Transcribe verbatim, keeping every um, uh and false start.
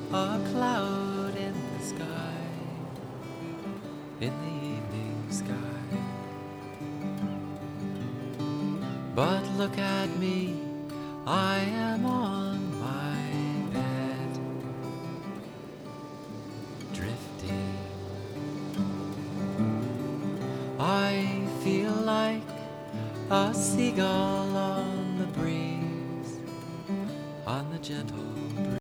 a cloud in the sky, in the evening sky. But look at me, I am on my bed, drifting. I feel like a seagull on the breeze, on the gentle breeze.